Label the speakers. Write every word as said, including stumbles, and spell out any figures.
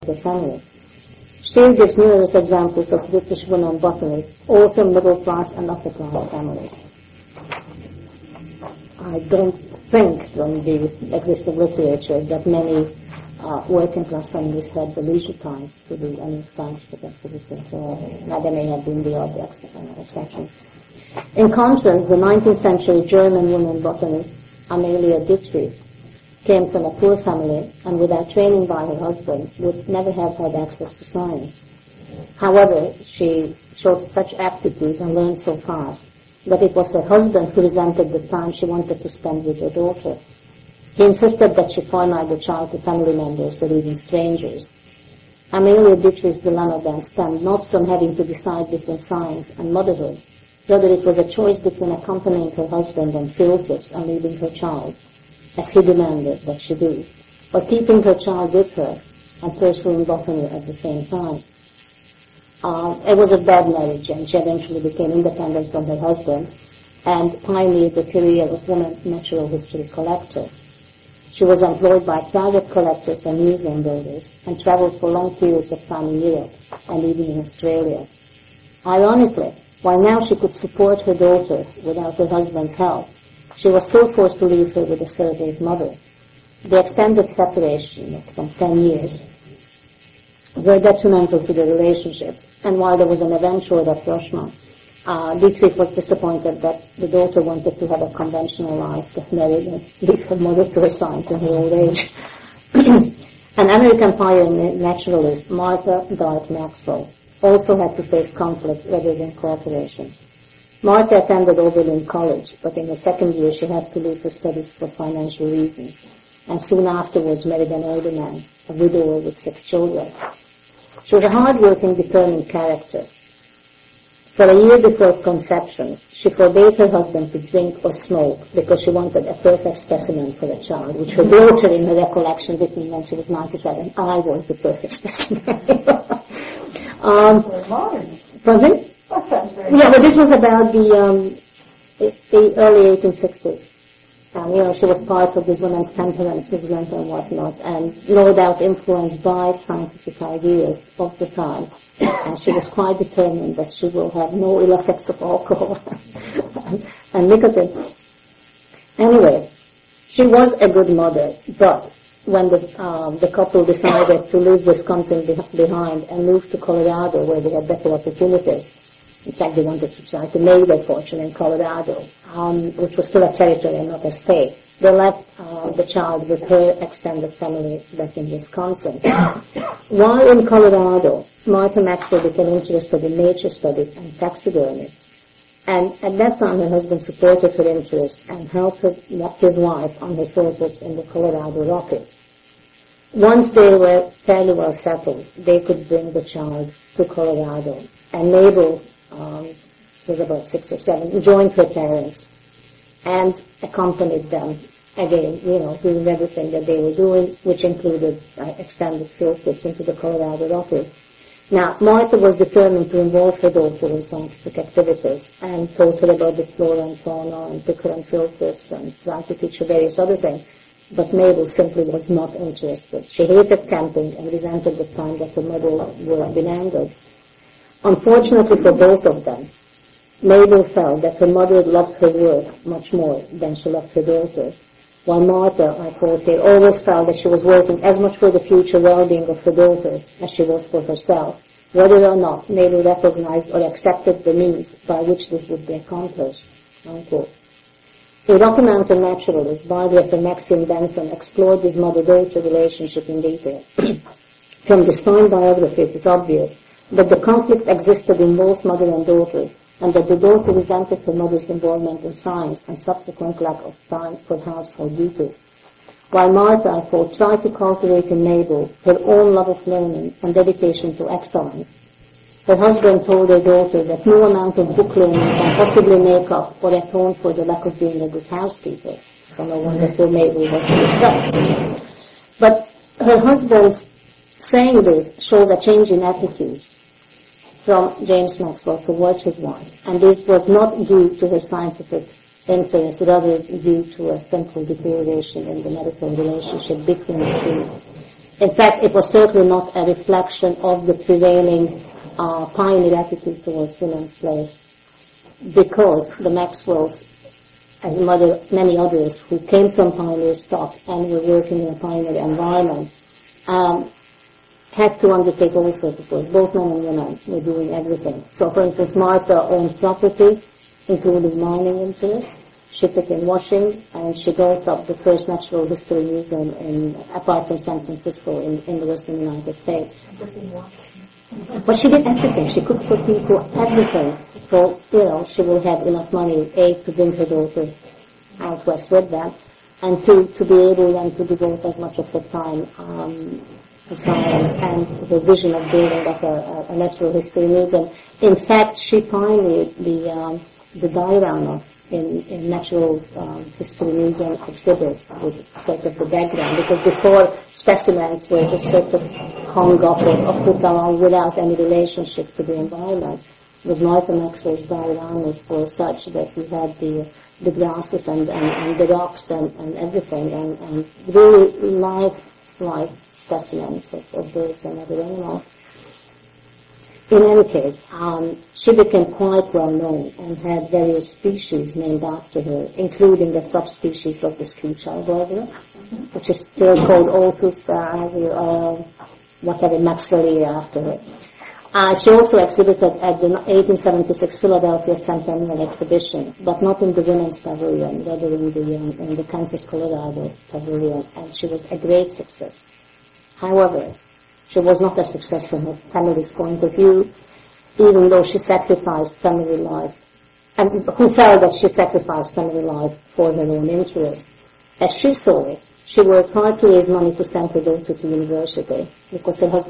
Speaker 1: her family. Steele gives numerous examples of British women botanists, all from middle-class and upper-class families. I don't think from the existing literature that many uh, working-class families had the leisure time to do any scientific activity. So, uh, there may have been the odd ex- uh, exceptions. In contrast, the nineteenth century German woman botanist Amelia Dietrich came from a poor family and without training by her husband would never have had access to science. However, she showed such aptitude and learned so fast that it was her husband who resented the time she wanted to spend with her daughter. He insisted that she foreknight the child to family members or even strangers. Amelia Dietrich's dilemma then stemmed not from having to decide between science and motherhood, rather it was a choice between accompanying her husband on field trips and leaving her child, as he demanded that she do, or keeping her child with her and pursuing botany at the same time. Uh, it was a bad marriage, and she eventually became independent from her husband and pioneered the career of woman natural history collector. She was employed by private collectors and museum builders and traveled for long periods of time in Europe and even in Australia. Ironically, while now she could support her daughter without her husband's help, she was still forced to leave her with a surrogate mother. The extended separation of some ten years were detrimental to the relationships, and while there was an eventual rapprochement, uh, Dietrich was disappointed that the daughter wanted to have a conventional life, that married and leave her mother to her sons in her old age. An American pioneer naturalist, Martha Dart Maxwell, also had to face conflict rather than cooperation. Martha attended Oberlin College, but in the second year she had to leave her studies for financial reasons, and soon afterwards married an older man, a widower with six children. She was a hard-working, determined character. For a year before conception, she forbade her husband to drink or smoke because she wanted a perfect specimen for a child, which her daughter, in her recollection, did me when she was ninety-seven. I was the perfect specimen. um, pardon? Yeah, but this was about the, um, the early eighteen sixties. Um, you know, she was part of this women's temperance movement and whatnot, and no doubt influenced by scientific ideas of the time. And she was quite determined that she will have no ill effects of alcohol and, and nicotine. Anyway, she was a good mother, but when the, um, the couple decided to leave Wisconsin be- behind and move to Colorado, where they had better opportunities, in fact, they wanted to try to make their fortune in Colorado, um, which was still a territory and not a state. They left uh, the child with her extended family back in Wisconsin. While in Colorado, Martha Maxwell became interested in nature studies and taxidermy. And at that time, her husband supported her interest and helped her, his wife on her field trips in the Colorado Rockies. Once they were fairly well settled, they could bring the child to Colorado. And Mabel, um, was about six or seven, joined her parents and accompanied them again, you know, doing everything that they were doing, which included uh, extended field trips into the Colorado Rockies. Now, Martha was determined to involve her daughter in scientific activities and taught her about the flora and fauna and took her on field trips and tried to teach her various other things. But Mabel simply was not interested. She hated camping and resented the time that her mother would be angered. Unfortunately for both of them, Mabel felt that her mother loved her work much more than she loved her daughter, while Martha, I quote here, always felt that she was working as much for the future well-being of her daughter as she was for herself, whether or not Mabel recognized or accepted the means by which this would be accomplished. Unquote. A Rocky Mountain naturalist, biographer Maxine Benson, explored this mother-daughter relationship in detail. From the Stein biography, it is obvious that the conflict existed in both mother and daughter, and that the daughter resented her mother's involvement in science and subsequent lack of time for household duties. While Martha, I quote, tried to cultivate in Mabel her own love of learning and dedication to excellence, her husband told her daughter that no amount of book learning can possibly make up or atone for the lack of being a good housekeeper. So no wonder poor Mabel was distraught. But her husband's saying this shows a change in attitude from James Maxwell towards his wife, and this was not due to her scientific interest, rather due to a simple deterioration in the medical relationship between the two. In fact, it was certainly not a reflection of the prevailing uh, pioneer attitude towards women's place, because the Maxwells, as mother, many others who came from pioneer stock and were working in a pioneer environment, um, had to undertake all sorts of work. Both men and women were doing everything. So, for instance, Martha owned property, including mining interests. She took in washing, and she built up the first natural history museum in, apart from San Francisco, in, in the western United States. But she did everything. She cooked for people, everything. So, you know, she will have enough money, A, to bring her daughter out west with them, and two, to be able then to devote as much of her time um, to science and to the vision of building up a, a natural history museum. In fact, she pioneered the, um, the diorama in, in natural um, history museum exhibits with sort of the background, because before specimens were just sort of hung up or, or put along without any relationship to the environment. It was Martha Maxwell's dioramas were such that we had the the grasses and, and, and the rocks and, and everything, and, and really life-like specimens of, of birds and other animals. In any case, um, she became quite well known and had various species named after her, including the subspecies of the screech-eye warbler, which is still called Orthus uh, whatever Maxwellia after her. Uh, she also exhibited at the eighteen seventy-six Philadelphia Centennial Exhibition, but not in the women's pavilion, rather in the um, in the Kansas, Colorado pavilion, and she was a great success. However, she was not a success from her family's point of view, even though she sacrificed family life, and who felt that she sacrificed family life for her own interest. As she saw it, she worked hard to raise money to send her daughter to university, because her husband